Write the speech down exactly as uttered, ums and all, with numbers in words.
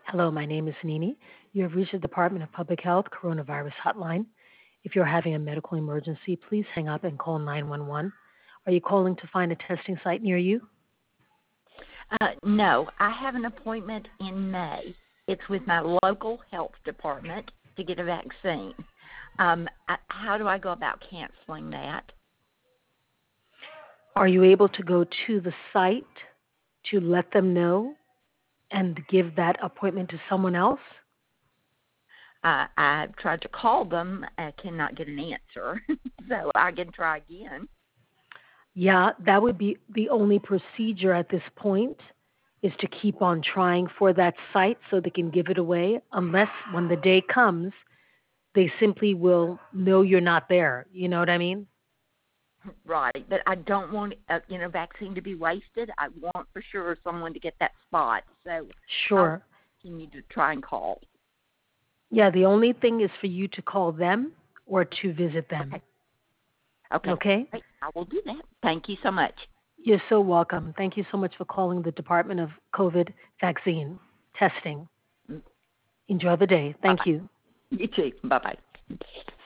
Hello, my name is Nini. You have reached the Department of Public Health Coronavirus Hotline. If you're having a medical emergency, please hang up and call nine one one. Are you calling to find a testing site near you? Uh, no, I have an appointment in May. It's with my local health department to get a vaccine. Um, I, how do I go about canceling that? Are you able to go to the site to let them know and give that appointment to someone else? Uh, I've tried to call them. I cannot get an answer, so I can try again. Yeah, that would be the only procedure at this point is to keep on trying for that site so they can give it away, unless when the day comes, they simply will know you're not there. You know what I mean? Right, but I don't want uh, you know vaccine to be wasted. I want for sure someone to get that spot. So I'll Sure. continue to try and call. Yeah, the only thing is for you to call them or to visit them. Okay. Okay. Okay? Great. I will do that. Thank you so much. You're so welcome. Thank you so much for calling the Department of COVID vaccine testing. Enjoy the day. Bye Thank bye. you. You too. Bye bye.